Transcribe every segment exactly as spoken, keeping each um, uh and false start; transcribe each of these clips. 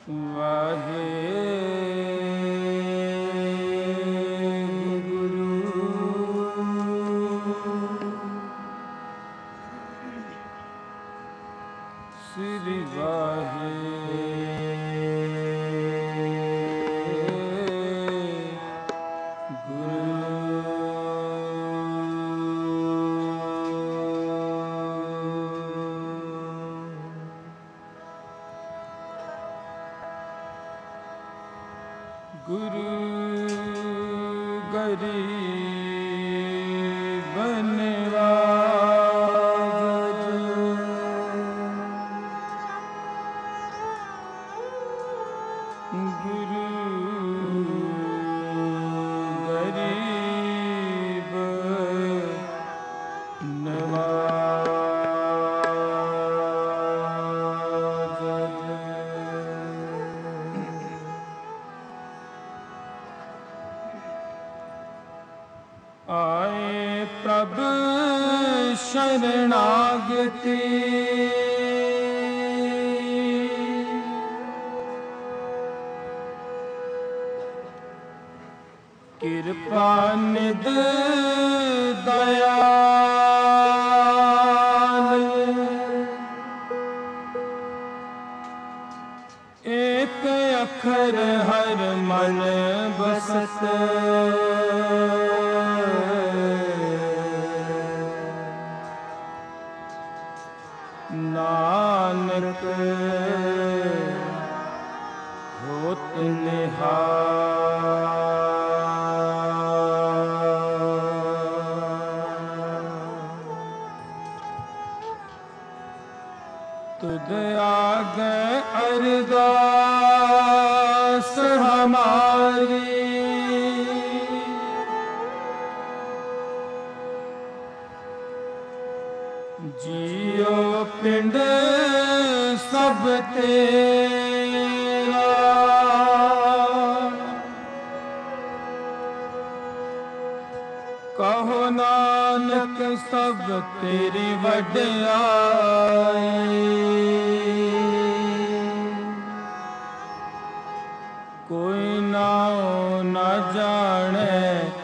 वाहे श्री वाहे गुरु गरीब नवाज गुरु गरीब नवाज आए प्रभु शरणागति कृपा निध दयाल एक अखर हर मन बसत नानक होत निहाल तुद आगे अरदास हमारी जियो पिंड सब तेरा कहो नानक सब तेरी वड्याई कोई नाओ न जाने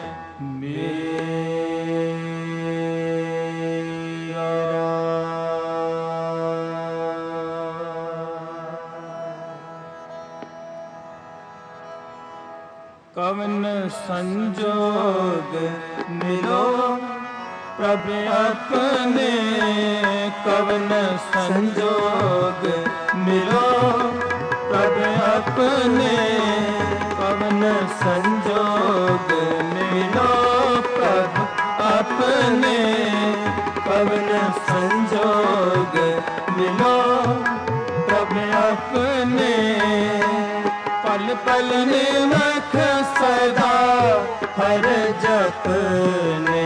कवन संजोग मिलो प्रभु अपने कवन संजोग मिलो प्रभु अपने कवन संजोग मिलो प्रभु अपने कवन संजोग मिलो प्रभु अपने पल पल निमख सदा हर जपने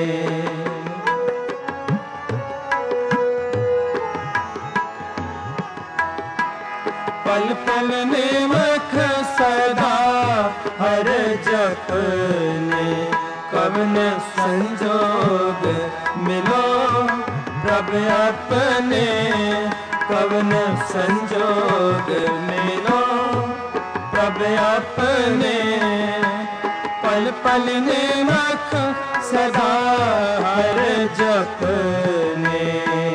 पल पल निमख सदा हर जपने कवन संजोग मिलो प्रभु अपने कवन संजोग मिलो प्रभु अपने पल पल निमख सदा हर जपने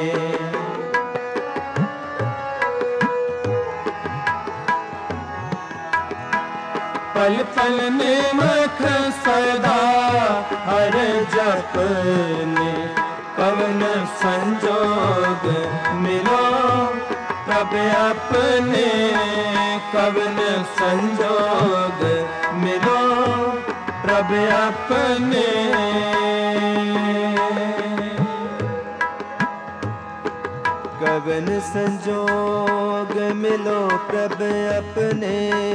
पल पल निमख सदा हर जपने कवन संजोग मिलो प्रभु अपने कवन संजोग मिलो प्रभु अपने कवन संजोग मिलो प्रभु अपने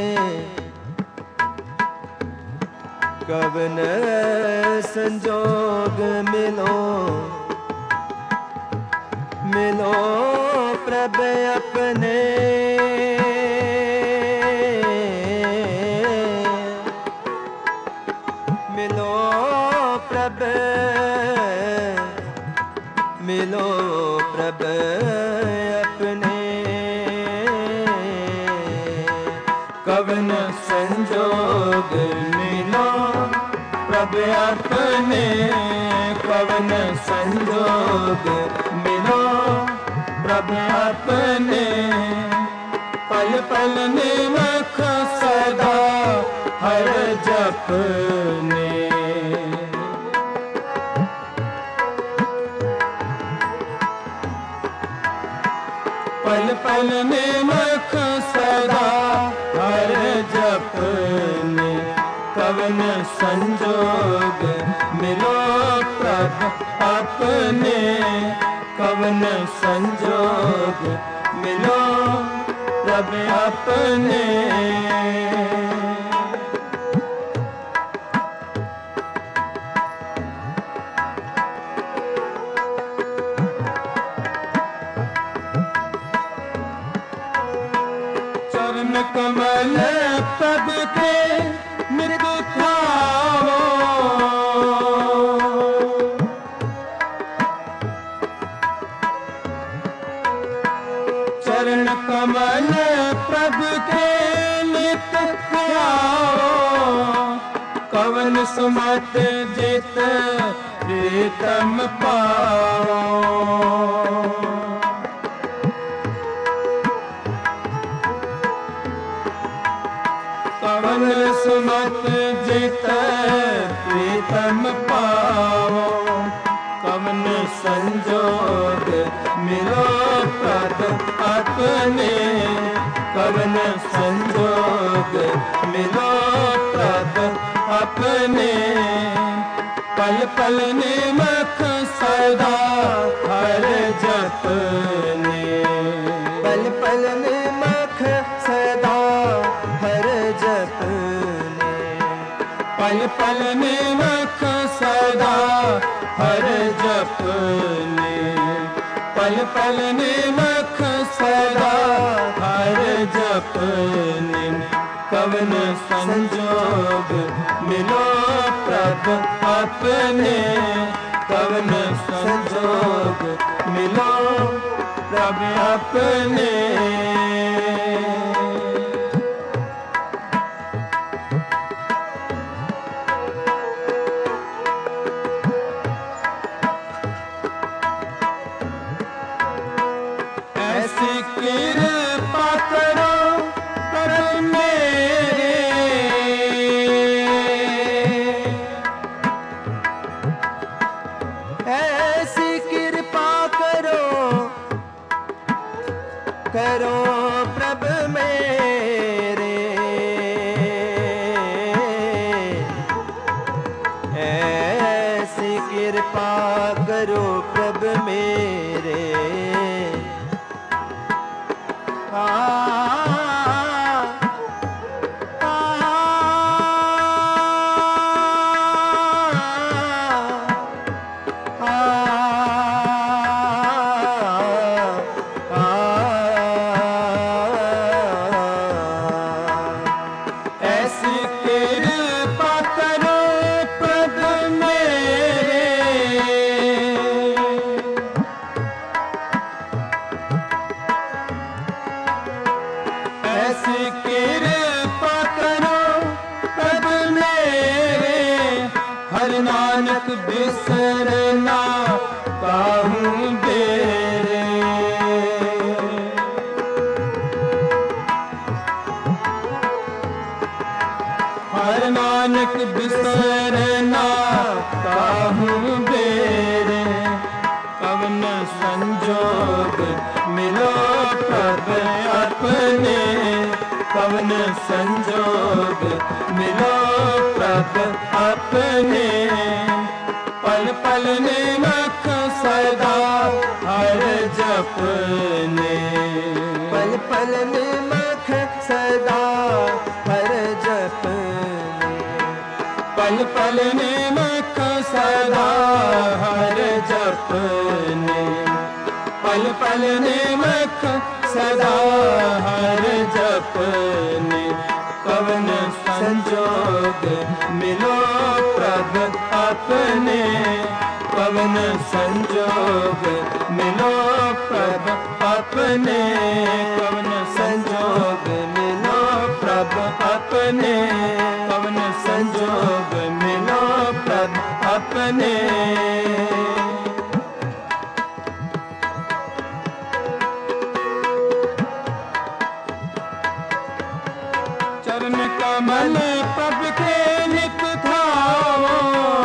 कवन संजोग मिलो मिलो प्रभु अपने मिलो प्रभु मिलो प्रभु अपने कवन संजोग मिलो प्रभ अपने, कवन संजोग मिलो प्रभ अपने। पल पल निमख सदा हर जपने, पल पल निमख सदा हर जपने। कवन संजोग मिलो प्रभ अपने, कवन संजोग मिलो प्रभ अपने। चरण कमल पद के मृदु ध्याओ, चरण कमल प्रभ के नित ध्याओ। कवन सुमत जित प्रीतम पाओ, कवन सुमत जित प्रीतम पाओ। कवन संजोग मिलो प्रभ अपने, कवन संजोग मिलो प्रभ अपने। पल पल निमख सदा हर जपने, पल पल निमख सदा हर जपने। पल पल निमख सदा हर जपने, पल पल निमख सदा हर जपने। कवन संजोग मिलो प्रभ अपने, कवन संजोग मिलो प्रभ अपने। ऐसी कृपा करो प्रभु मेरे, ऐसी कृपा करो करो प्रभ मेरे। ऐसी कृपा करो प्रभ मेरे। आ, आ, आ, ऐसी कृपा करो प्रभु मेरे। ऐसी कृपा करो प्रभु मेरे। हर नानक बिसरना काहू बेरे, हर नानक बिसरना काहू बेरे। कवन संजोग मिलो प्रभ अपने, कवन संजोग मिलो प्रभ अपने। पल पल निमख सदा हर जपने, पल पल निमख सदा हर जपने। पल पल निमख सदा हर जपने, पल पल निमख सदा हर जपने। कवन संजोग मिलो प्रभ अपने, कवन संजोग मिलो प्रभ अपने, कवन संजोग मिलो प्रभ चरण कमल प्रभ के नित ध्याओ,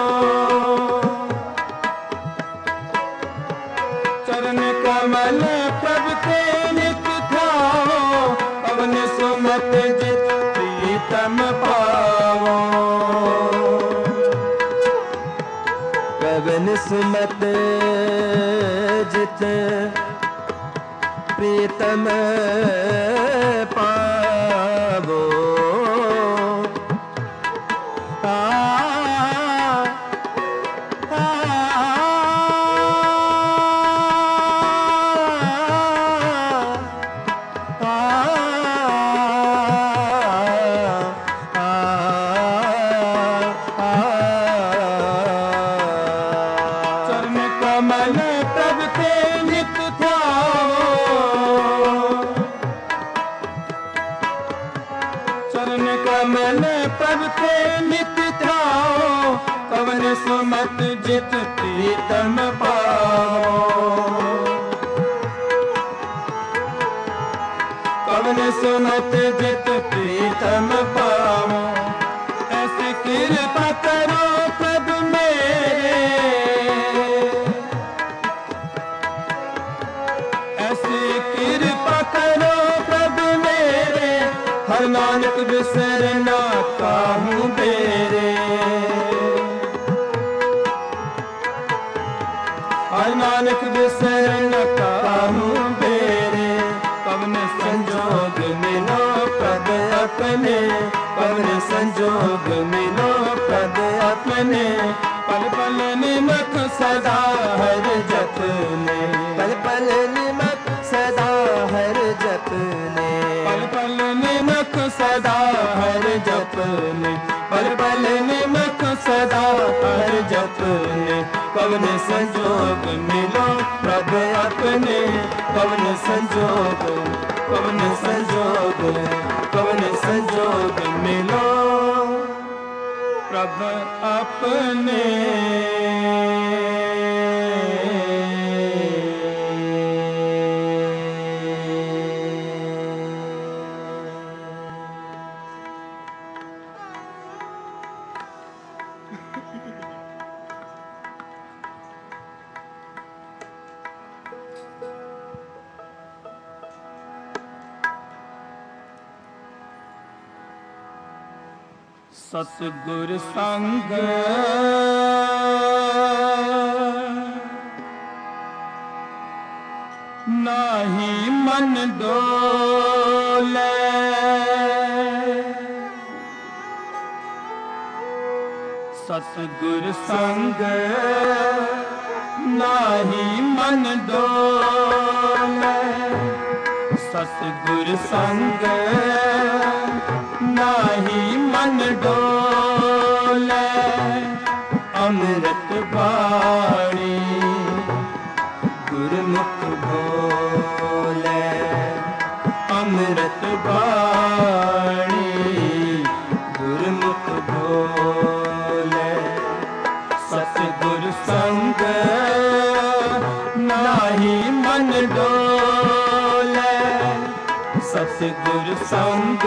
चरण कमल प्रभ के नित ध्याओ, पवन सुमत जित प्रीतम पाओ। पवन सुमत जित प्रीतम पावो। आ, आ, आ, चरण कमल प्रभ के नित ध्याओ, चरण कमल प्रभ के नित ध्याओ, पवन सुमत जित प्रीतम पाओ। पवन सुमत जित प्रीतम पाओ। ऐसी कृपा करो प्रभु मेरे, ऐसी कृपा करो प्रभु मेरे, हर नानक बिसरना काहू बेरे। हर नानक बिसरना काहू बेरे। पवन संजोग मिलो पद अपने, पवन संजोग मिलो पद अपने, पल पल निमक सदा हर जपने। पल पल निमक सदा हर जपने। पल पल निमक सदा हर जपने। पल पल निमक सदा हर जपने। पवन संजोग मिलो प्रभ अपने, पवन संजोग, पवन संजोग, पवन संजोग मिलो प्रभ अपने। सतगुर संग नाही मन डोले, सतगुर संग नाही मन डोले, सतगुर संग नाही मन डोले। अमृत बाणी गुरमुख भोले। अमृत बाणी गुरमुख भोले। सतगुर संग नाही मन डोले, सतगुर संग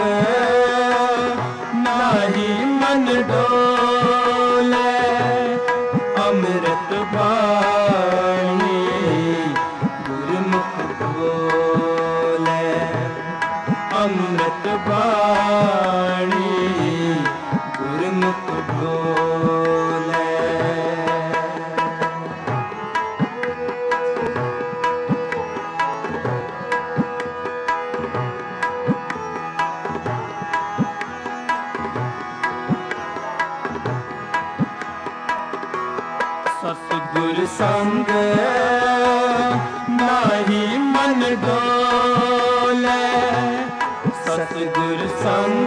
नाही मन डोले। अमृत बाणी गुरमुख भोले। अमृत बाणी गुरमुख भोले। सतगुर संग नाही मन डोले, सतगुर संग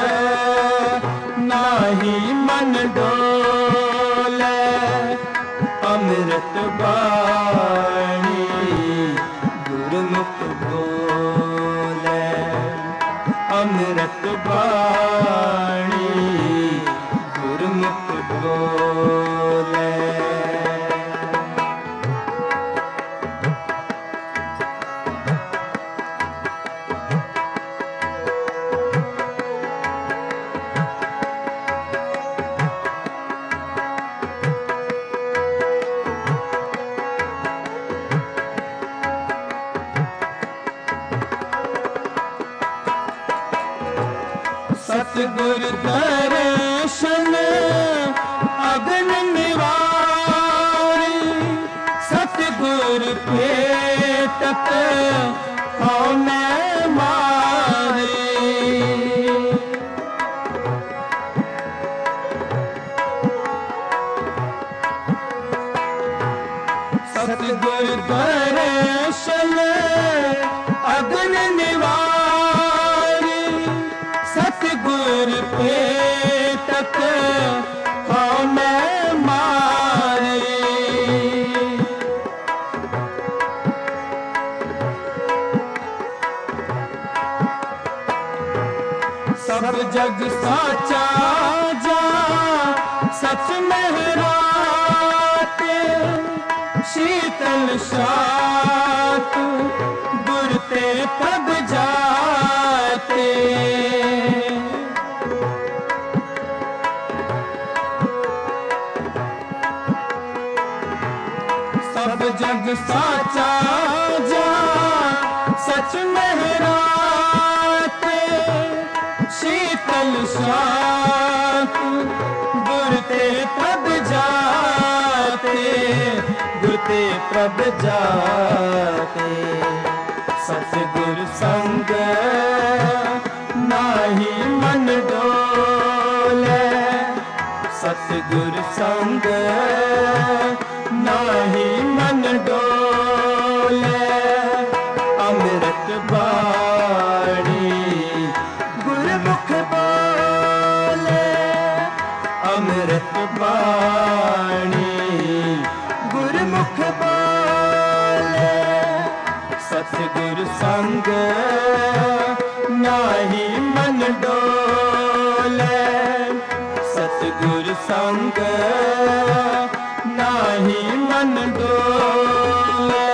नाही मन डोले। अमृत बाणी गुरमुख भोले। अमृत बाणी गुरमुख भोले। सतगुर दर्शन अगन निवारी, सतगुर पेटक हमें मारी। सतगुर दर्शन अगन निवारी, सतगुर पेटक हमें मारी। सब जग साचा जा सच मेहराते, शीतल शात गुरते तब जाते। सब जग साचा जा सच मेहराते, शीतल शात गुरते तब जाते, गुरते प्रभ जाते। सतगुर संग नाही मन डोले, सतगुर संग नाही मन डोले। अमृत बाणी गुरमुख बोले, अमृत बाणी गुरमुख बोले। सतगुर संग नाही मन डोले, सतगुर संग नाही मन डोले।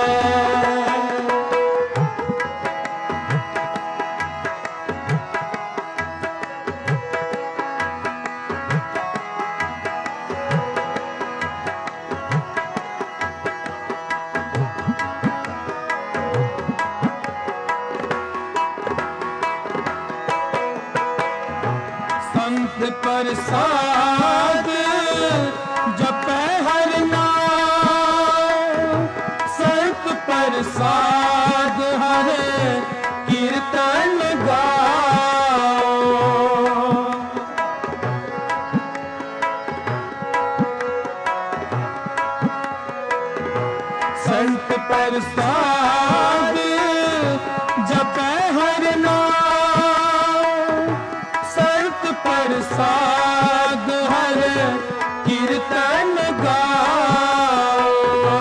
संत प्रसाद जपै हर नाम, संत प्रसाद हर कीर्तन गाओ। संत प्रसाद जपै हर नाम, संत प्रसाद हर कीर्तन गाओ।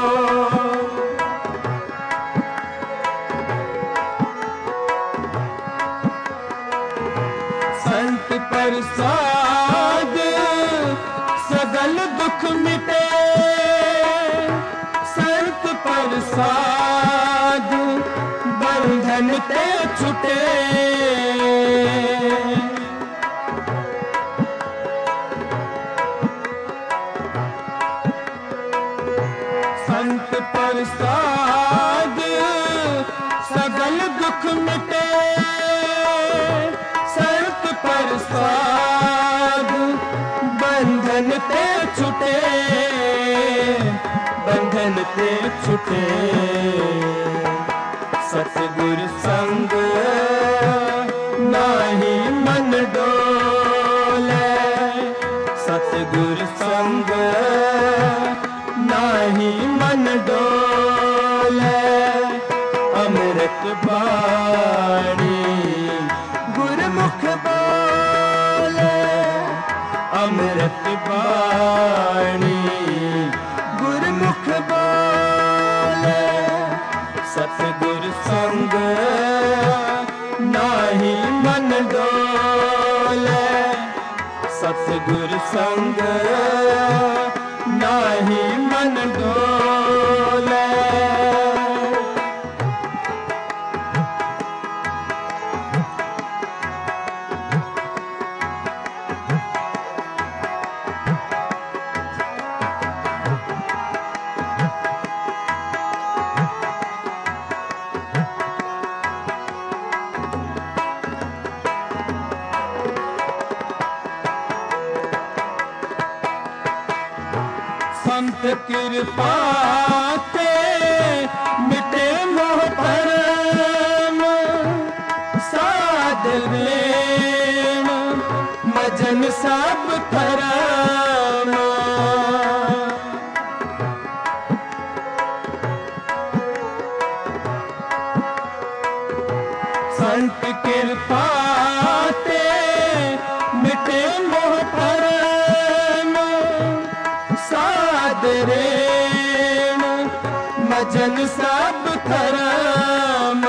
संत प्रसाद सगल दुख मिटे, संत प्रसाद बंधन ते छुटे। संत प्रसाद सगल दुख मिटे, संत प्रसाद बंधन ते छुटे, बंधन ते छुटे। सतगुर संग नाही मन डोले, सतगुर संग नाही मन डोले। अमृत बाणी गुरमुख बोले, अमृत बाणी गुरमुख बोले। सतगुर संग नाही मन डोले, सतगुर संग नाही मन डोले। सत कृपा ते मिटे मोह भरम साध लेन मजन सब धरम संत कृपा ते मिटे मोह भरम साध रेण मजन सब धरम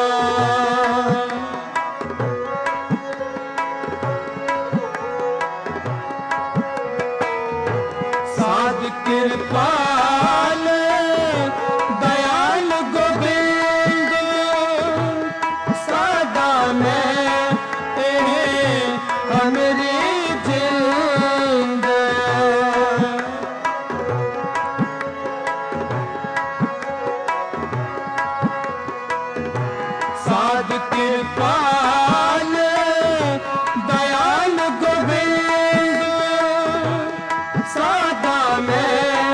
साध कृपाल दयाल गोविंद सदा में हमरी जिंद साध कृपाल दयाल गोविंद सदा में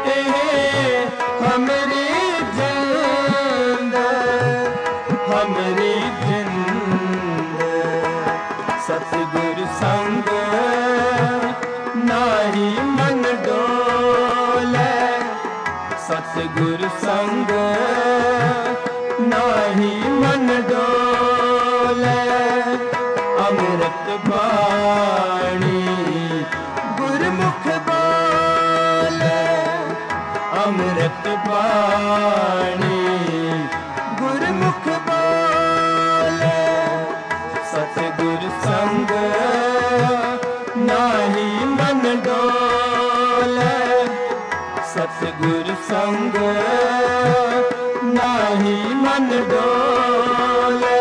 हमरी जिंद हमरी जिंद सतगुरु संग नारी मन डोले सतगुरु संग नारी मन डोले अमृत बाणी गुरमुख बोले अमृत बाणी गुरमुख बोले सतगुरु संग नाही मन डोले सतगुरु संग नाही मन डोले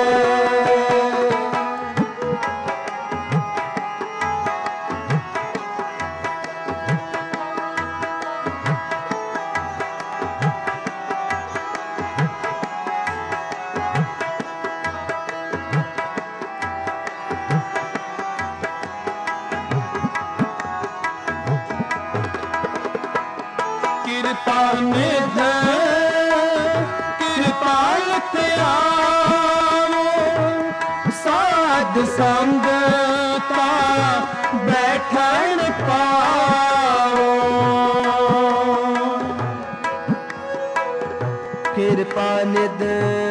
कृपा निध कृपाल त्याओ साध संगता बैठन पाओ कृपा निध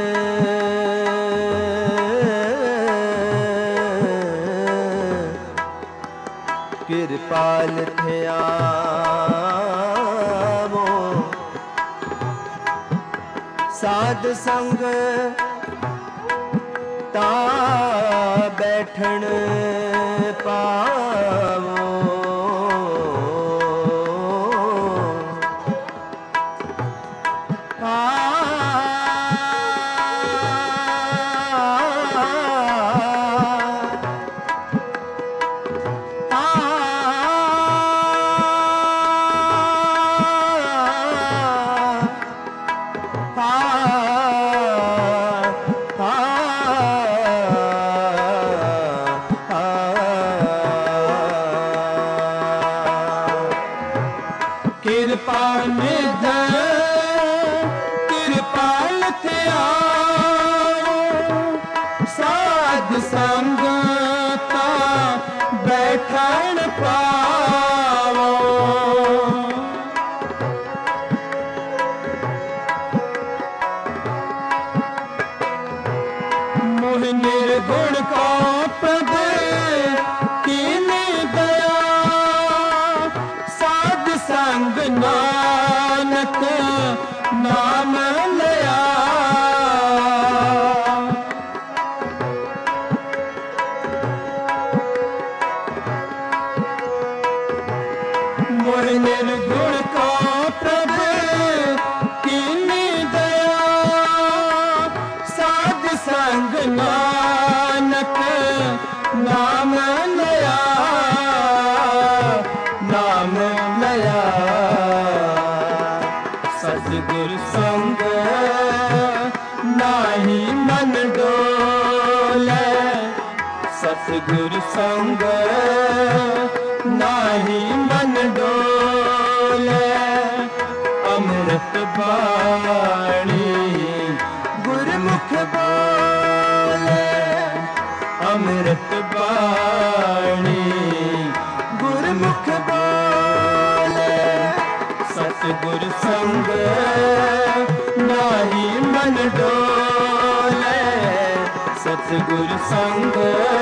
कृपाल थयावो साध संग ता बैठन पावो आ कृपा निध कृपाल त्याओ साध संगता बैठन पावो मोह निर्गुण को पद कीने दया साध संग नानक नाम लया मोह निर्गुण को प्रभु कीनी दया साध संग नानक नाम लया नाम लया सतगुरु संग नाही मन डोले सतगुरु संग नाही मन डोले ਅੰਮ੍ਰਿਤ ਬਾਣੀ ਗੁਰਮੁਖ ਬੋਲੇ ਅੰਮ੍ਰਿਤ ਬਾਣੀ ਗੁਰਮੁਖ ਬੋਲੇ ਸਤਿਗੁਰ ਸੰਗ ਨਾਹੀ ਮਨ ਡੋਲੇ ਸਤਿਗੁਰ ਸੰਗ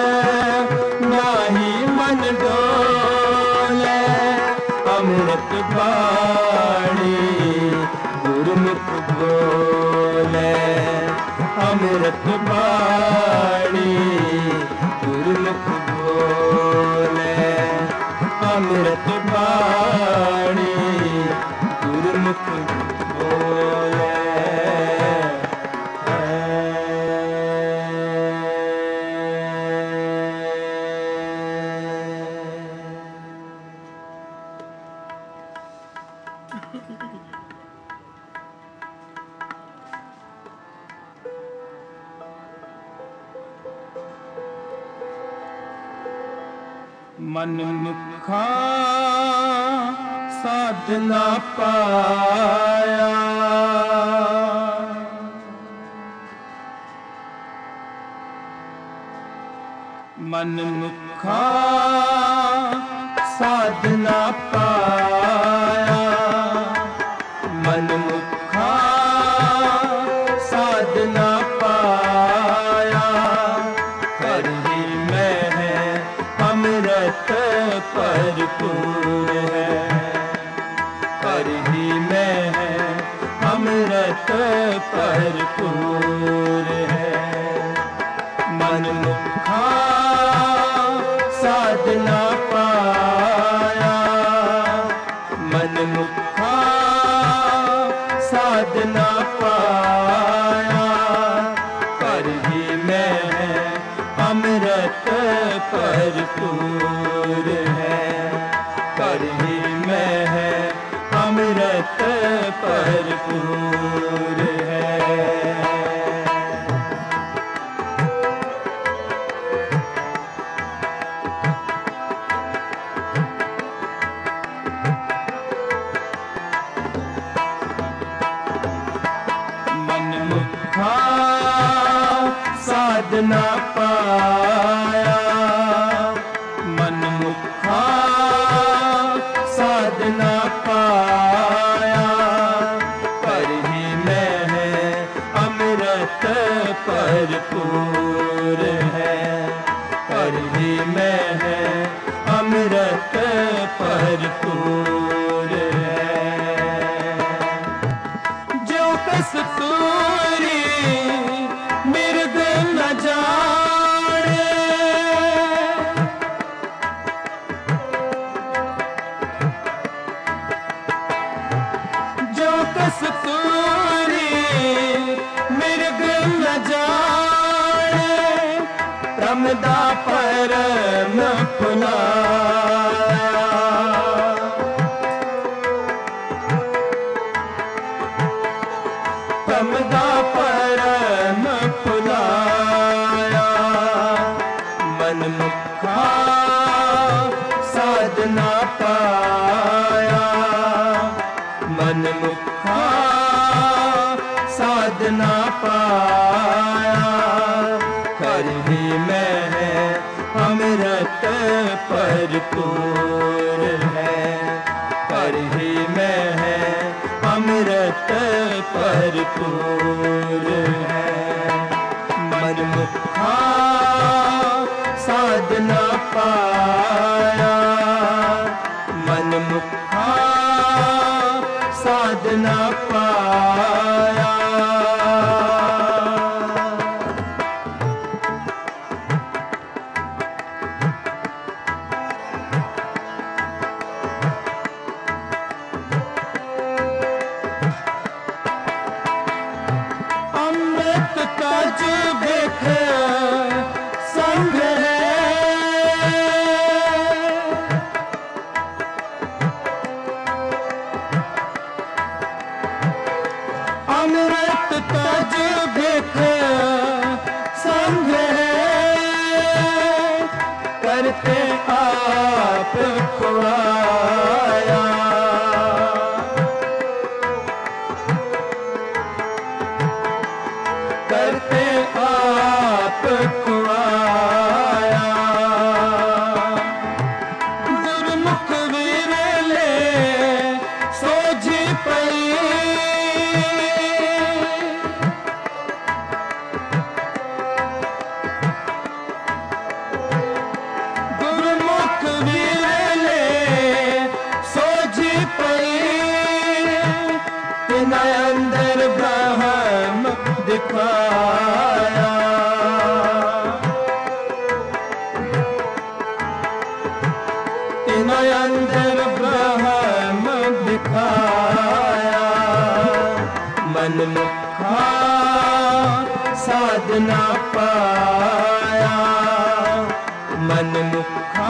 ਨਾਹੀ ਮਨ ਡੋਲੇ ਅੰਮ੍ਰਿਤ ਬਾਣੀ ਗੁਰਮੁਖ ਬੋਲੇ ਅੰਮ੍ਰਿਤ ਬਾਣੀ ਗੁਰਮੁਖ ਬੋਲੇ ਅੰਮ੍ਰਿਤ ਬਾਣੀ ਗੁਰਮੁਖ ਬੋਲੇ ਮਨ ਮੁਖਾ ਸਾਧਨਾ ਪਾਇਆ ਮਨ ਮੁਖਾ ਸਾਧਨਾ ਪਾਇਆ ਮਨ ਮੁਖਾ ਸਾਧਨਾ ਪਾਇਆ ਹਰਿ ਮਹਿ ਅੰਮ੍ਰਿਤ ਭਰਪੂਰ ਹੈ ਹਰਿ ਮਹਿ ਅੰਮ੍ਰਿਤ ਭਰਪੂਰ ਹੈ ਮਨ ਮੁਖਾ ਸਾਧਨਾ ਪਾਇਆ ਮਨ ਮੁਖਾ ਸਾਧਨਾ ਪਾਇਆ ਹਰਿ ਮਹਿ ਅੰਮ੍ਰਿਤ ਭਰਪੂਰ ਹੈ ਹਰਿ ਮਹਿ ਅੰਮ੍ਰਿਤ ਭਰਪੂਰ ਹੈ ਮਨ ਮੁਖਾ ਸਾਧਨਾ ਪਾਇਆ ਮਨ ਮੁਖਾ ਸਾਧਨਾ ਪਾਇਆ ਹਰਿ ਮਹਿ ਅੰਮ੍ਰਿਤ ਭਰਪੂਰ ਹੈ ਹਰਿ ਮਹਿ ਅੰਮ੍ਰਿਤ ਭਰਪੂਰ ਹੈ ਜੋ ਕਸਤੂਰੀ ਮਿਰਗ ਨ ਜਾਣੇ ਜੋ ਕਸਤੂਰੀ ਮਿਰਗ ਨ ਜਾਣੇ ਭ੍ਰਮ ਦਾ ਭਰਮ ਭੁਲਾਇਆ ਭ੍ਰਮ ਦਾ ਭਰਮ ਭੁਲਾਇਆ ਮਨ ਮੁਖਾ ਸਾਧਨਾ ਪਾਇਆ ਮਨ ਮੁਖਾ ਸਾਧਨਾ ਪਾਇਆ ਹਰਿ ਮਹਿ ਅੰਮ੍ਰਿਤ ਭਰਪੂਰ ਹੈ ਹਰਿ ਮਹਿ ਅੰਮ੍ਰਿਤ ਭਰਪੂਰ ਹੈ ਮਨ ਮੁਖਾ ਸਾਧਨਾ ਪਾਇਆ ਮਨ ਮੁਖਾ ਸਾਧਨਾ ਪਾਇਆ ਅੰਮ੍ਰਿਤ ਤਜ ਵੇਖ ਸੰਗ ਹੈ ਅੰਮ੍ਰਿਤ ਤਜ ਵੇਖ ਸੰਗ ਹੈ ਕਰਤੇ ਆਪ ਖੁਆਇਆ ब्रह्म दिखाया। तिन्हों अंदर ब्रह्म दिखाया। मनमुखा साधना पाया। मनमुखा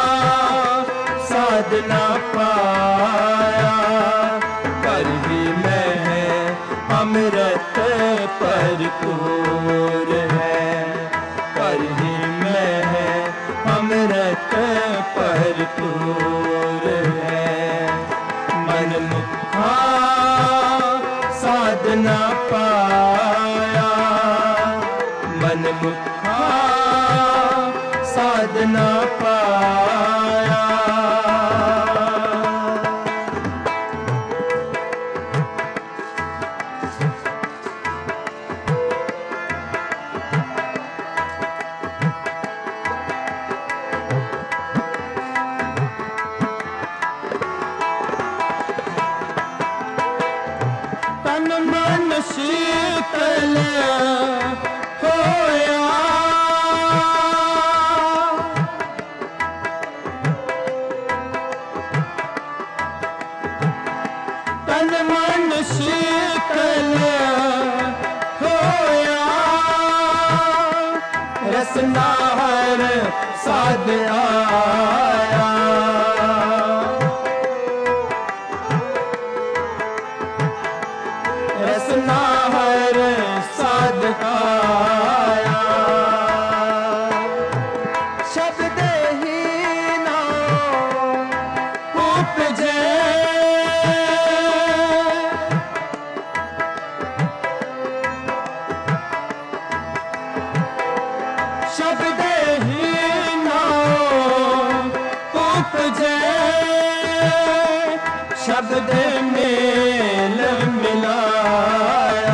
साधना पाया। कर ही में है अमृत भरपूर है। कर ही में है अमृत भरपूर है। मनमुखा साधना पाया। मनमुखा साधना पाया। तन मन शीतल होया। तन मन शीतल होया। रसनार साध आया। रसनार साध आया। शब्द ही ना उपजे। शब्द ही ना उपजे। शब्द मेल मिलाया।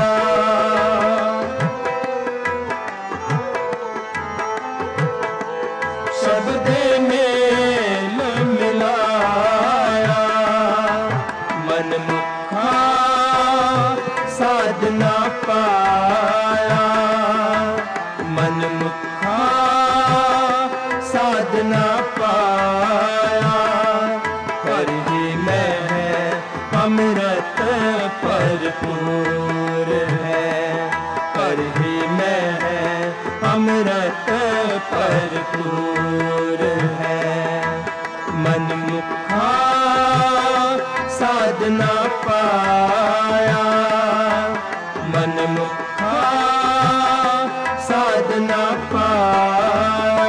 शब्द मेल मिलाया। मनमुखा साधना पाया। मनमुखा साधना पाया। कर ही में है अमृत भरपूर है। कर ही में है अमृत भरपूर है। मनमुखा साधना पाया। मनमुखा साधना पाया।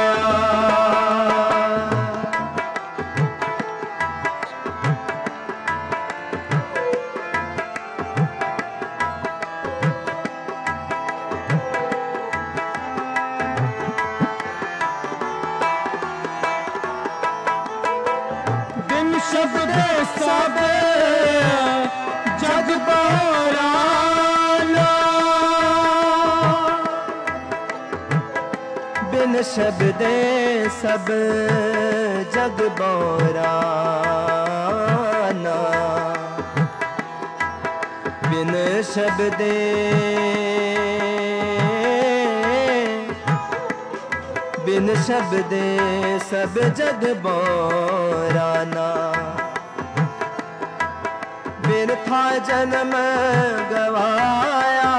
बिन शब्द सब जग बोराना। बिन शब्द सब जग बोराना। बिन शब्द बिन शब्द सब जग बोराना। बिन था जन्म गवाया।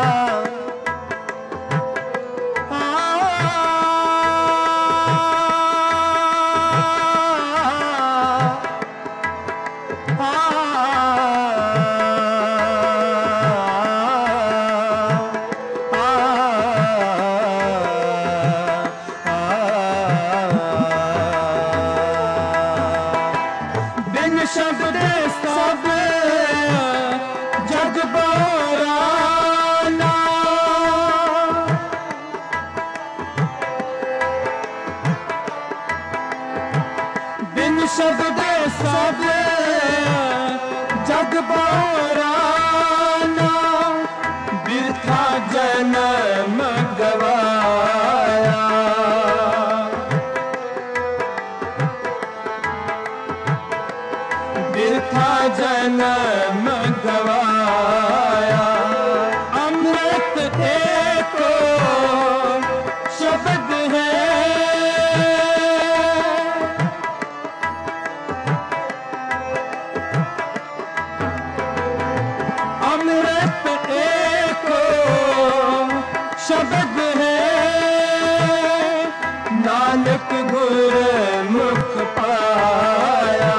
बिन शब्द सब जग बोराना। बिन शब्द सब जग बोराना। बिरथा जन्म गवाया। बिरथा जन्म गवाया। गुरमुख पाया।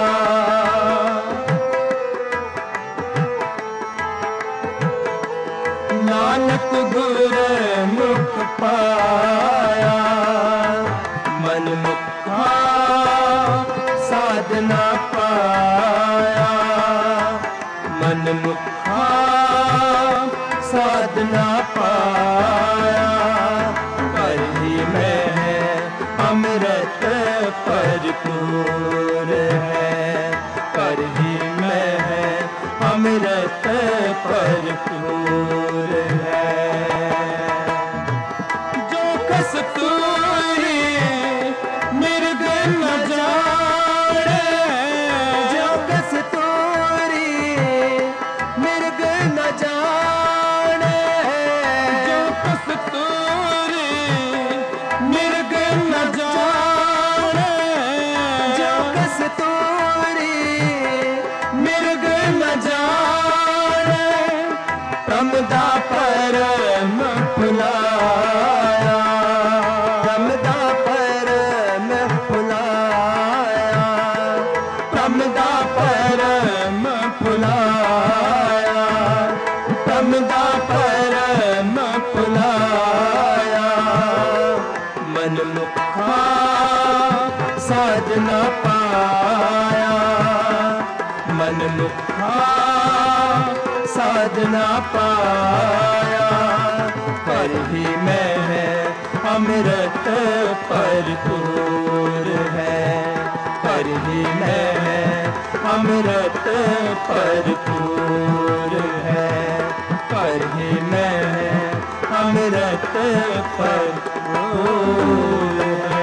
नानक गुरमुख पाया, मनमुखा साधना पाया। मनमुखा साधना पाया, पर ही में है अमृत भरपूर है। पर ही में है अमृत भरपूर है। जो कस्तूरी मृग न जाने, जो कस्तूरी मृग न जाने, जो कस्तूरी मृग न जाने, जो कस्तूरी मृग न जाने, रमदा परम फुलाया। रमदा परम फुलाया, रमदा परम फुलाया, रमदा परम फुलाया। मनमुखा साधना पाया, मनमुखा साधना पाया। पर ही में है अमृत भरपूर है। पर ही में है अमृत भरपूर है। पर ही में है अमृत भरपूर है।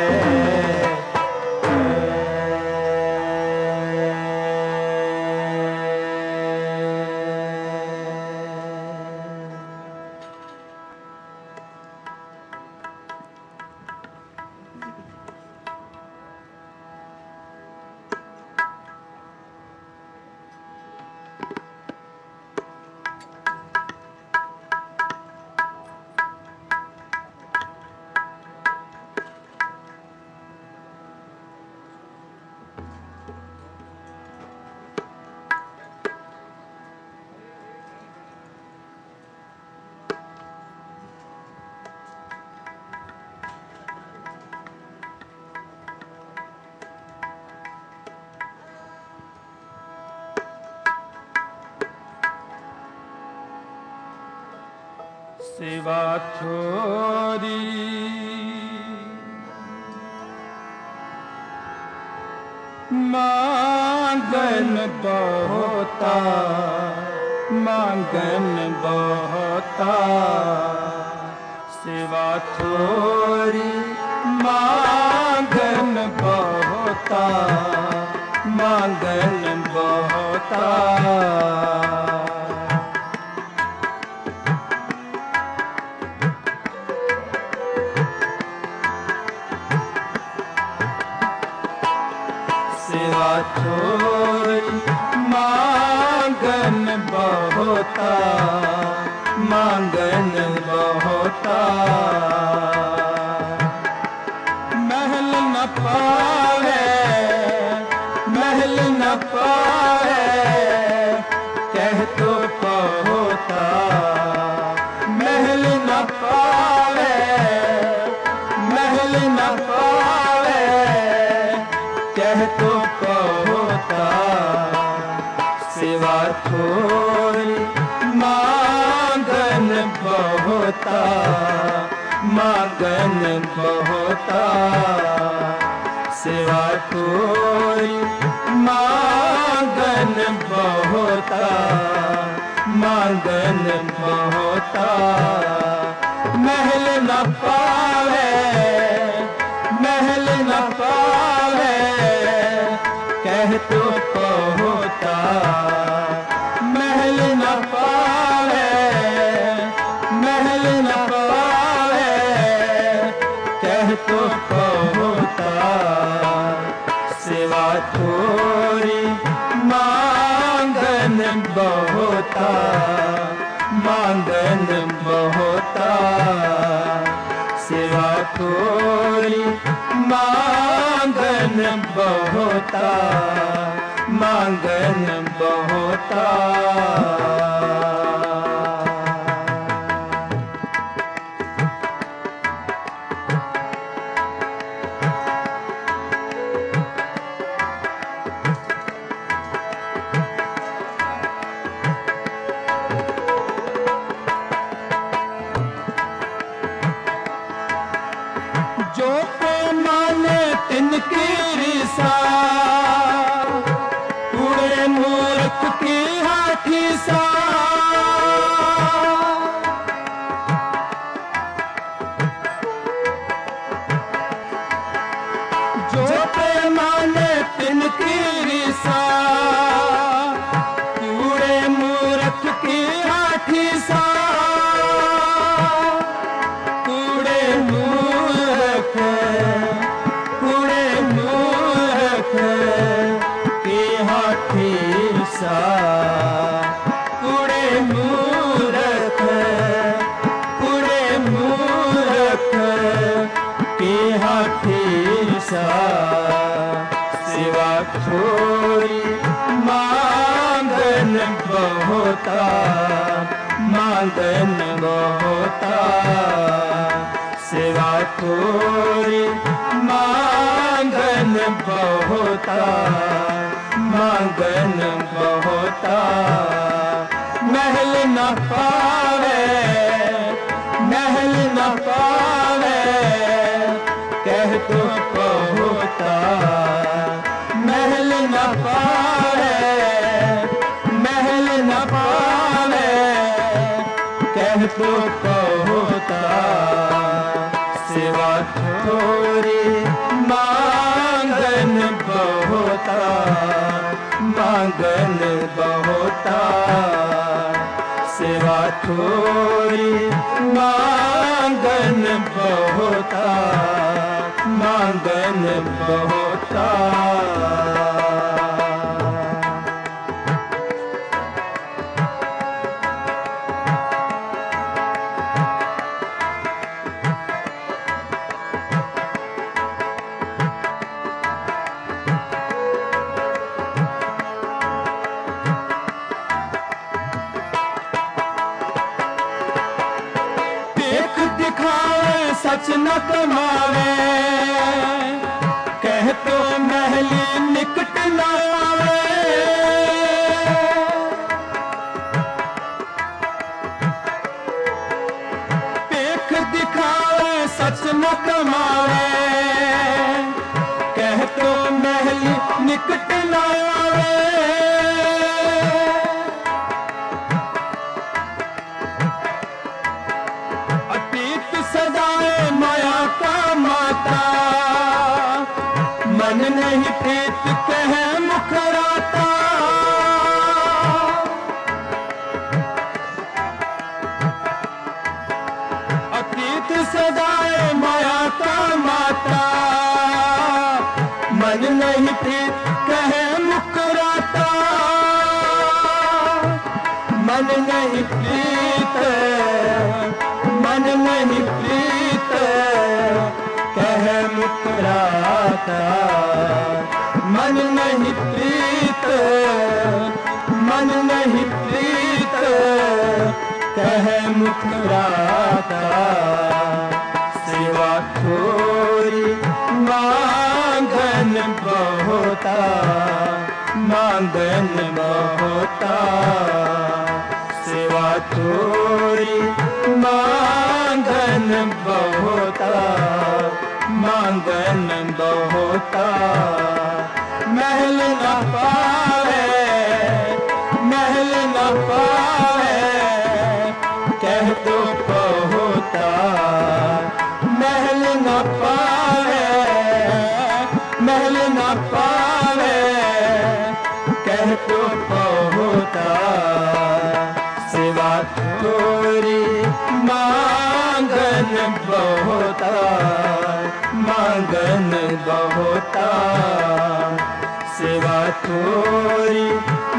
सेवा छोरी मांगन बहुता, मांगन बहुता। सेवा छोरी मांगन बहुता, मांगन बहुता। सेवा छोरी मांगन बहुता, मांगन बहुता। महल न पावे, महल न पावे, कह तो पहुता। महल न पावे, महल न पावे, कह तो पहुता। सेवा छोरी मांगन बहुता, मांगन बहुता। सेवा छोरी मांगन बहुता, मांगन बहुता। महल न पावे, महल न पावे, कह तो पहुता। महल न पावे, महल न पावे, कह तो पहुता। सेवा छोरी मांगन बहुता, मांगन बहुता। सेवा थोड़ी मांगन बहुता, मांगन बहुता। जो पैमाने तिनकी रिसा, पूरे मूर्ख की हाथी सा। जो पैमाने तिनकी रिसा, पूरे मूर्ख की हाथी सा। पूरे मूर्ख, पूरे मूर्ख की हाथी सा। पूरे मूर्ख, पूरे मूर्ख की हाथी सा। सिवा थोड़ी मांगन बहुता, मांगन बहुता। सिवा थोड़ी मांगन बहुता, मांगन बहुता। महल न पावे, महल न पावे, कह तो बहुता। महल न पावे, महल न पावे, कह तो बहुता। सिवा थोड़ी मांगन बहुता, मांगन बहुता। सिवा थोड़ी मांगन बहुता, मांगन बहुता। दिखावे सच न कमावे, कह तो महली निकट न आवे। देख दिखावे सच न कमावे, कह तो महली निकट न आवे। सदाए माया का माता, मन नहीं प्रीत कह मुखराता। अतीत सदाए माया का माता, मन नहीं प्रीत कह मुखराता। मन नहीं प्रीत, मन नहीं प्रीत कह मुकराता। मन नहीं प्रीत, मन नहीं प्रीत कह मुकराता। सिवा थोड़ी मांगन बहुता, मांगन बहुता। सिवा थोड़ी मांगन बहुता, मांगन बहुता। महल न पावे, महल न पावे, कह तो बहुता। महल न पावे, महल न पावे, कह तो बहुता। सिवा थोड़ी मांगन बहुता, मांगन बहुता। सिवा थोड़ी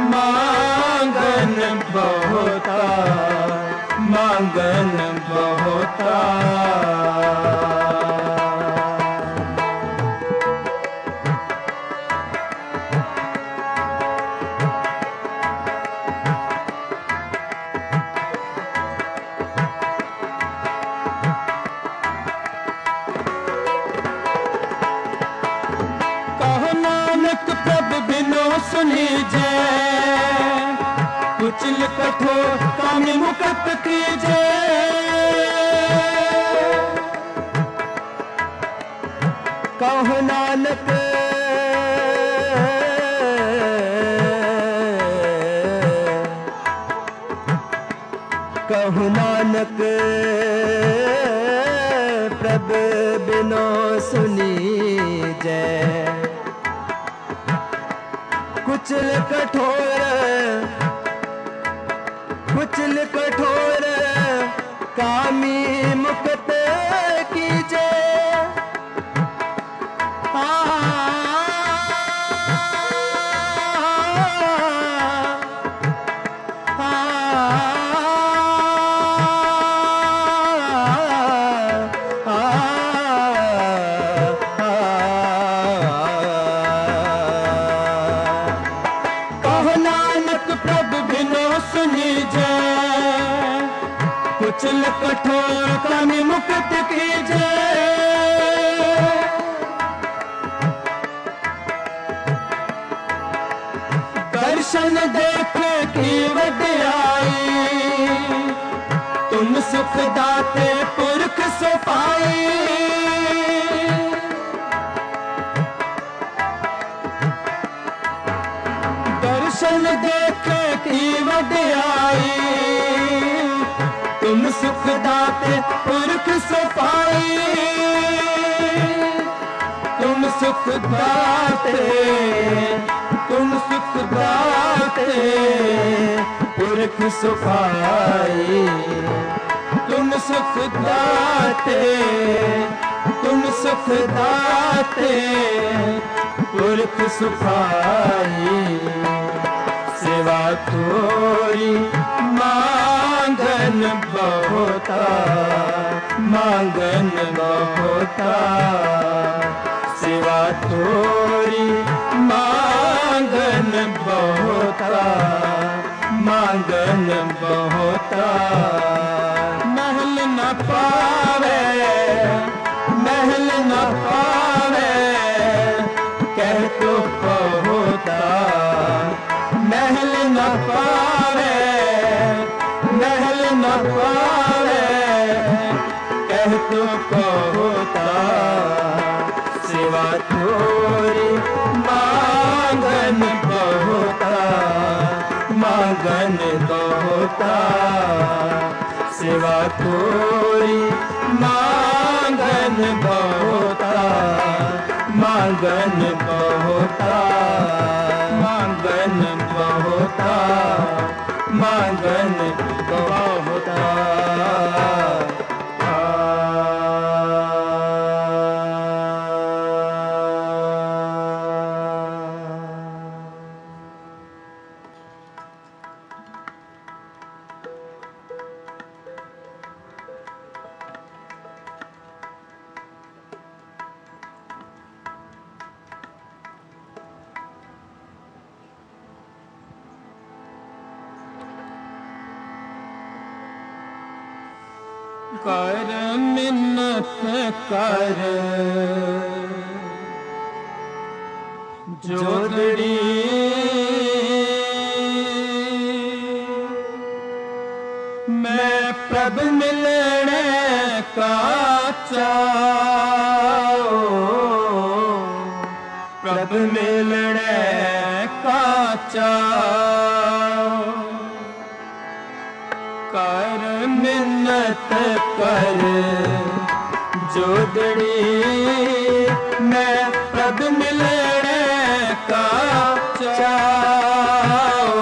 मांगन बहुता, मांगन बहुता। सुनीजे, कुचल कठोर कामी मुक्त कीजे। कहो नानक कहु नानक प्रभु बिनो सुनीजे। कुचल कठोर कुचल कठोर कामी मुक्त कीजे। कुचल कठोर कामी मुक्त कीजे। दर्शन देखे की वड्याई, तुम सुख दाते पुरख सुपाई। दर्शन देखे की वड्याई, तुम सुख दाते पुरख सुपाई। तुम सुख दाते तुम सुख दाते पुरख सुपाई। तुम सुख दाते तुम सुख दाते पुरख सुपाई। सेवा तोरी मांगन बहुता मांगन बहुता। सेवा तोरी मांगन बहुता मांगन बहुता। महल न पावे महल न पावे कह तो बहुता। महल न पावे महल न पावे कह तो बहुता। सेवा तोरी मांगन बहुता मांगन बहुता। सेवा तोरी मांगन बहुता मांगन बहुता मांगन बहुता मांगन बहुता। कर मिन्नत कर जोदड़ी, मैं प्रभ मिलने का चाओ। प्रभ मिलने का चाओ। कर मिन्नत कर जोदड़ी, मैं प्रभ मिलने का चाओ।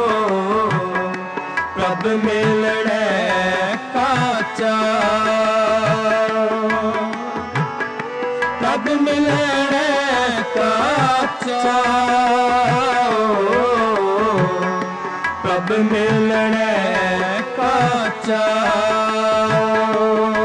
प्रभ मिलने का चाओ। प्रभ मिलने का चाओ। प्रभ मिलने का चाओ।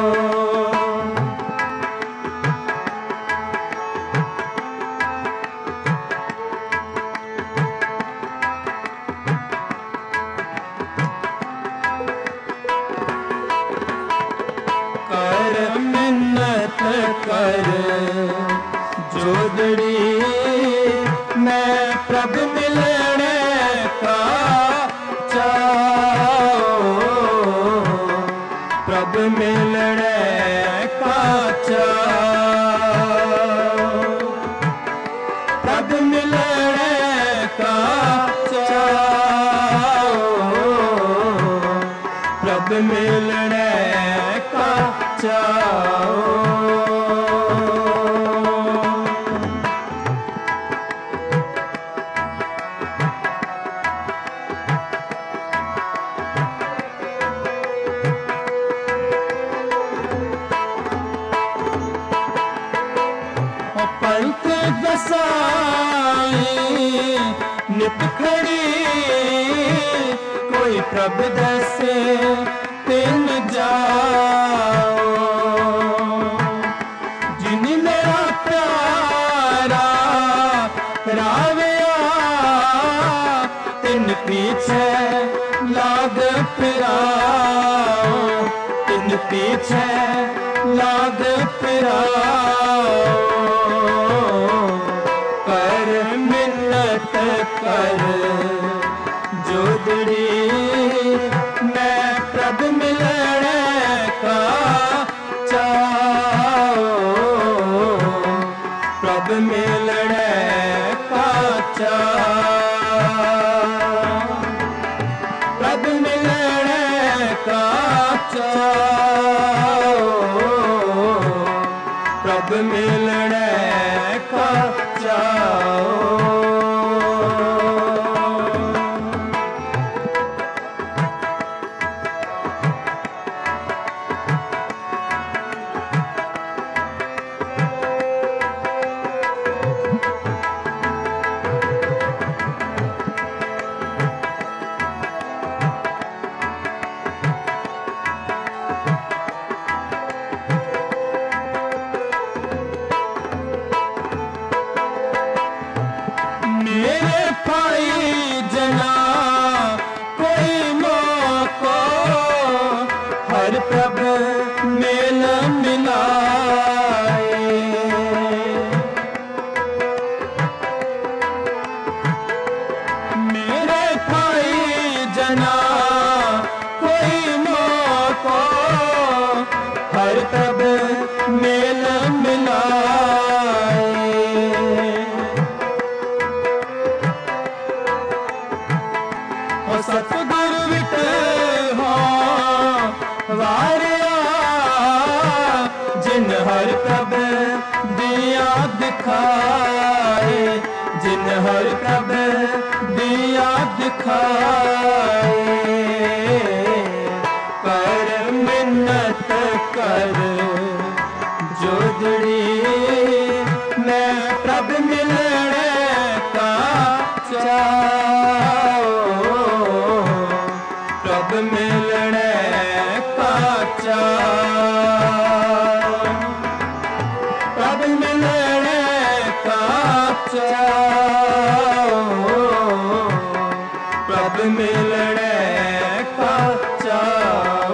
कर मिन्नत कर जोदड़ी, मैं प्रभ मिल प्रभ मिलने का चाओ, प्रभ मिलने का चाओ। पंथ दसाई नित खड़ी, कोई प्रभ दसे तिन जाओ। जिन मेरा प्यारा रावया, तिन पीछे लाग फिराओ, तिन पीछे लाग फिराओ। कर मिन्नत कर जोदड़ी, मैं प्रभ मिलने का चाओ, प्रभ मिलने का चाओ, प्रभ मिलने का चाओ, प्रभ मिलने का चाओ। मेरे भाई जना कोई मौको, हर प्रभ मेल मिलाए। मेरे भाई जना कोई मौको, हर प्रभ मेल मिलाए। सतगुर विट हो वारिया, जिन हर प्रभ दिया दिखाए, जिन हर प्रभ दिया दिखाए। कर मिन्नत कर जोदड़ी, मैं प्रभ मिलने का चाओ, प्रभ मिलने का चाओ, प्रभ मिलने का चाओ, प्रभ मिलने का चाओ।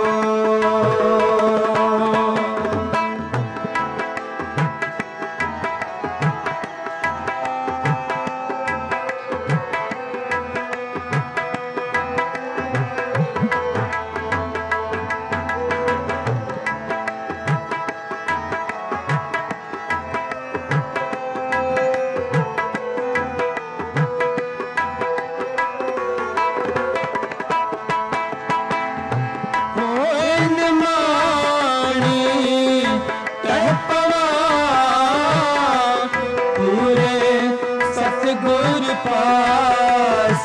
गुर पास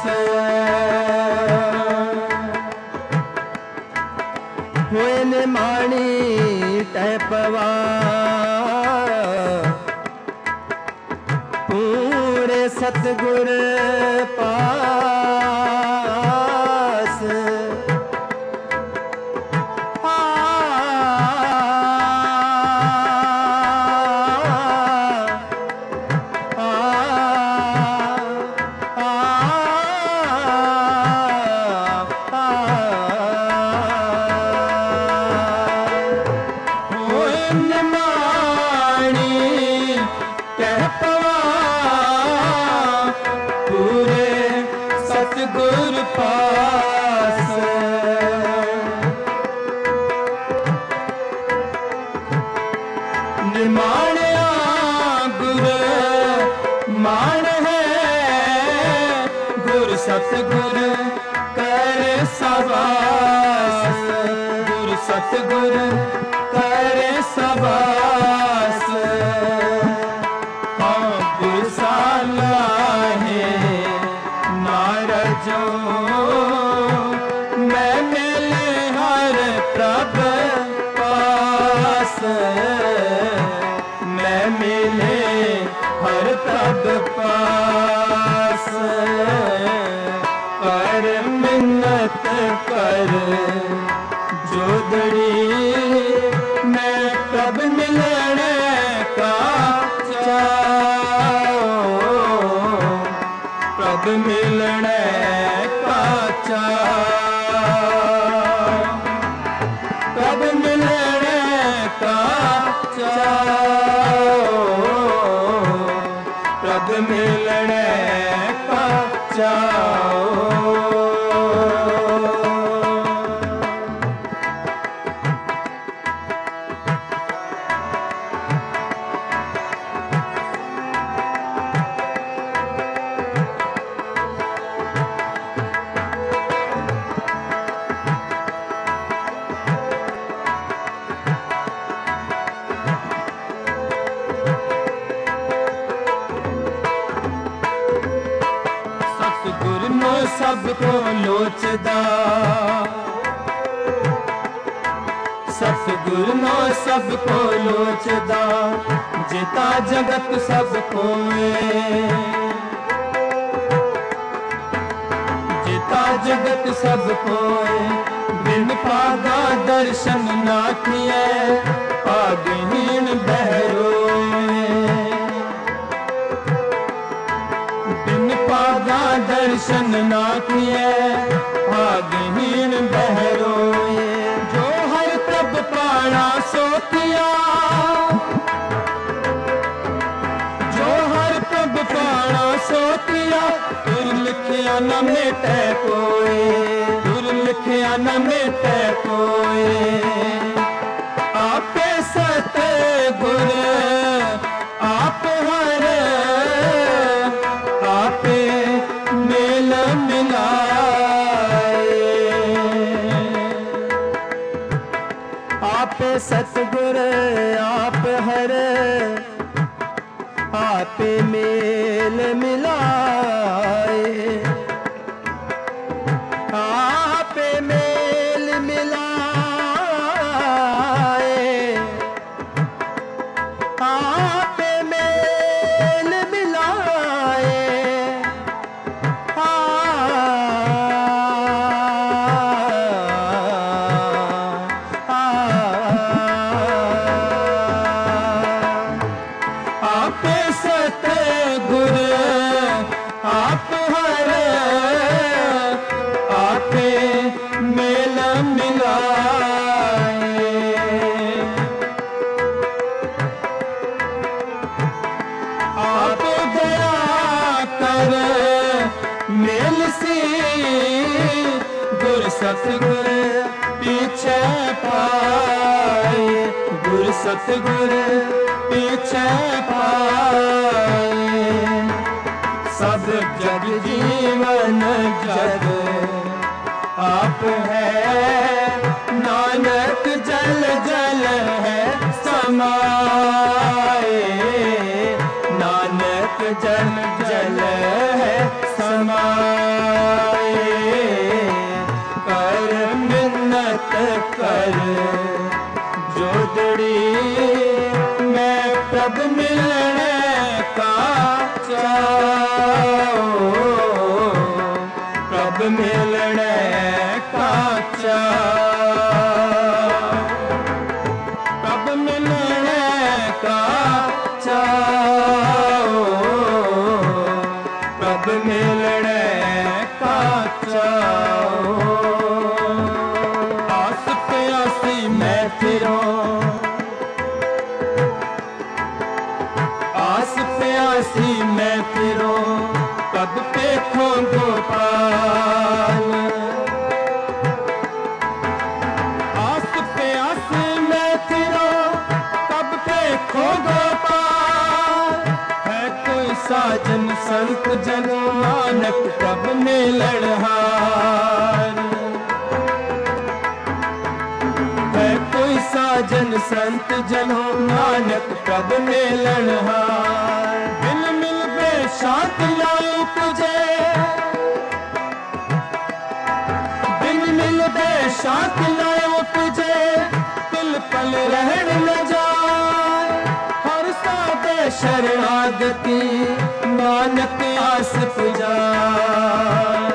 हुए ने माणी टहपवा, पूरे सतगुर पास। मान है गुर सतगुर कर सवास, गुर सतगुर कर सवास। हाँ गुरसाला है नारजो मैं मिले हर प्रभ पास, मैं मिले हर प्रभ पास। कर मिन्नत कर जोदड़ी मैं प्रभ मिलने का चाओ, प्रभ मिलने का चाओ, प्रभ मिलने का चाओ, प्रभ मिलने का चाओ। सबको लोचदा सतगुर नो सबको लोचदा, जिता जगत सब कोए, जिता जगत सब कोए। बिन पागा दर्शन ना किए पागहीन बहरोए, बिन पागा दर्शन ना किए भागहीन बहरोए। जो हर प्रभ पाना सो किया, जो हर प्रभ पाना सो किया। दुर लिखिया न मिटे कोई, दुर लिखिया न मिटे कोई। आपे सतगुर आप हर आपे मेल मिलाए, आपे सतगुर आप हर आपे मेल मिलाए, आपे मेल मिलाए, आपे मेल मिलाए। आपे सतगुर आप हर आपे मेल मिलाए, आप दया कर मेल सी गुर सतगुर पीछे पाए, गुर सतगुर पीछे पाए। सब जग जीवन जग आप है, नानक जल जल है समाए, नानक जल जल है समाए। कर मिन्नत कर जोदड़ी मैं प्रभ मिलने का चाओ, प्रभ मिलने का चाओ, प्रभ मिलने का चाओ, प्रभ मिलने का चाओ। आस प्यासी मैं फिरूं, आस प्यासी मैं फिरूं, कब देखूं गोपाल। आस प्यासी मैं फिरूं, कब देखूं गोपाल। है कोई साज साजन संत जन नानक प्रभ मिलन हार। है कोई साजन संत जनो नानक प्रभ मिलन हार। बिन मिल बे शांत ना उपजे, बिन मिल बे शांत ना उपजे, पिल पल रहन न जाए। हर साधे शरणागति नानक आस पुजाए।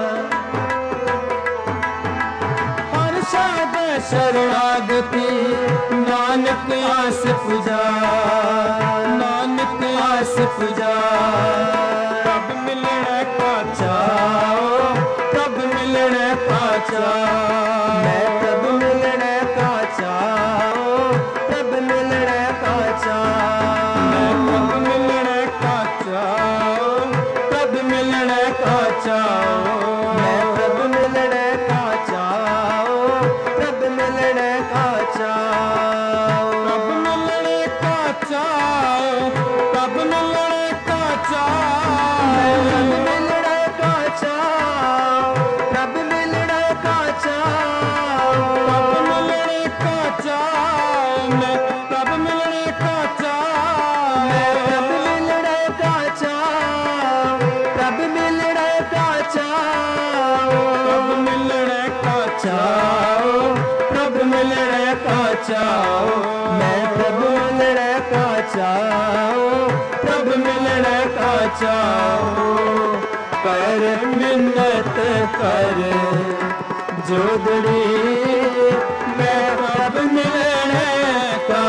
हर साधे शरणागति नानक आस पुजाए। नानक आस पुजाए। प्रभ मिलने का चाओ, प्रभ मिलने का चाओ। मैं प्रभ मिलने का चाओ, प्रभ मिलने का चाओ। मैं प्रभ मिलने का चाओ, प्रभ मिलने का चाओ। मैं प्रभ मिलने का चाओ, प्रभ मिलने का चाओ। प्रभ मिलने का चाओ, प्रभ मिलने का चाओ। मैं प्रभ मिलने का चाओ, प्रभ मिलने का चाओ। प्रभ मिलने का चाओ, मैं प्रभ मिलने का चाओ। मैं प्रभ मिलने का चाओ, प्रभ मिलने का चाओ। प्रभ मिलने का चाओ, प्रभ मिलने का चाओ। मैं प्रभ मिलने का चाओ, प्रभ मिलने का चाओ। कर मिन्नत कर जोदड़ी, मैं प्रभ मिलने का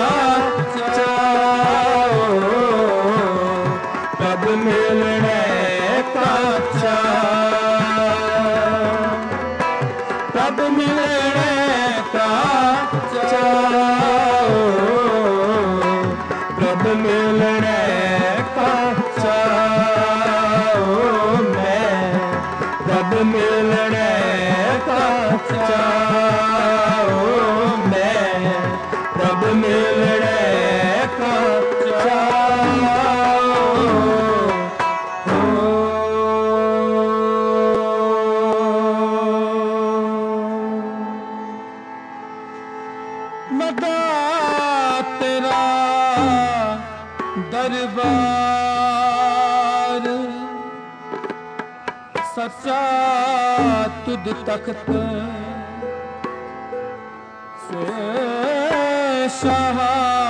चाओ। प्रभ मिलने का चाओ, प्रभ मिलने का चाओ। प्रभ मिलने का चाओ। मैं प्रभ मिलने का चाओ। मैं प्रभ मिलने का चाओ। मदा तेरा दरबार सच्चा तुद तख्त से शाह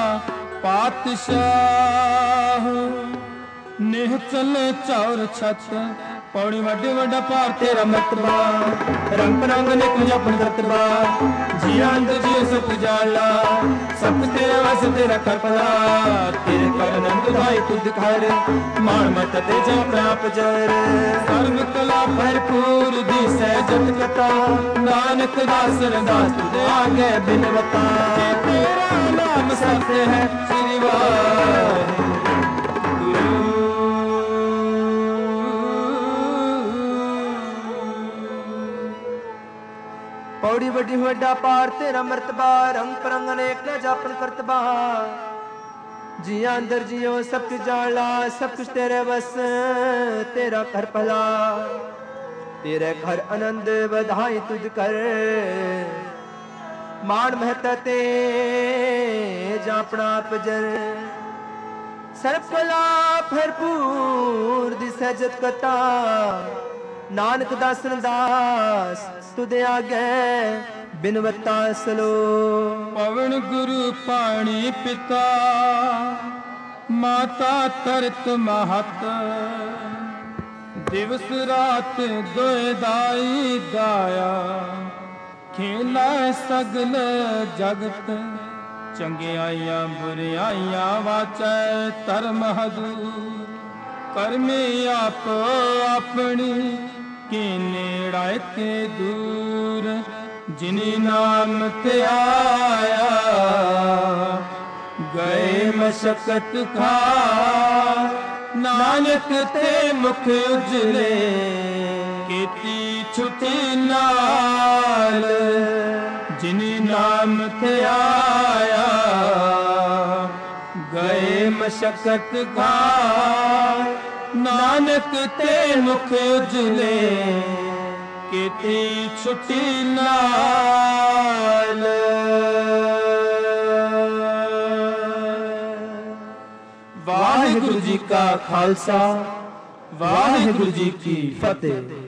पातशाह नेह चले चौर छत। पौड़ी वड्डे वड्डा पार तेरा मतबा, रंग रंग ने कुछ अपन दतबा। जिया अंदर जियो सब जाला, सब तेरा वस तेरा करपला। तेरे कर नंद भाई तुद घर, मान मत ते जा प्राप जर। सर्व कला भरपूर दी सहजत कथा, नानक दास रदास तुझे आगे बिनवता। तेरा नाम सत्य है श्री वाहिगुरु। पौड़ी वड्डी वड्डा पार तेरा मर्तबा, रंग परंग अनेक न जापन करतबा। जिया अंदर जियो सब कुछ जाला, सब कुछ तेरे बस तेरा कर भला। तेरे घर आनंद बधाई तुझ कर, मान महता ते जापना पजर। सर्व कला भरपूर दी सहजत कथा, नानक दास दास तुदे आगे बिनवता सलो। पवन गुरु पाणी पिता, माता तरत महत। दिवस रात दोए दाई दाया, खेला सगल जगत। चंगियाइया बुरियाइया वाचै धर्म हदूर। करमे आप अपनी के नेड़ा ते दूर। जिनी नाम ते आया, गए मशक्कत खा। नानक ते मुख उजले, कीती छुटी नाल। जिनी नाम ते आया, गए मशक्कत खा। नानक ते मुख उजले केती छुट्टी नाल। वाहिगुरु जी का खालसा वाहिगुरु जी की फतेह।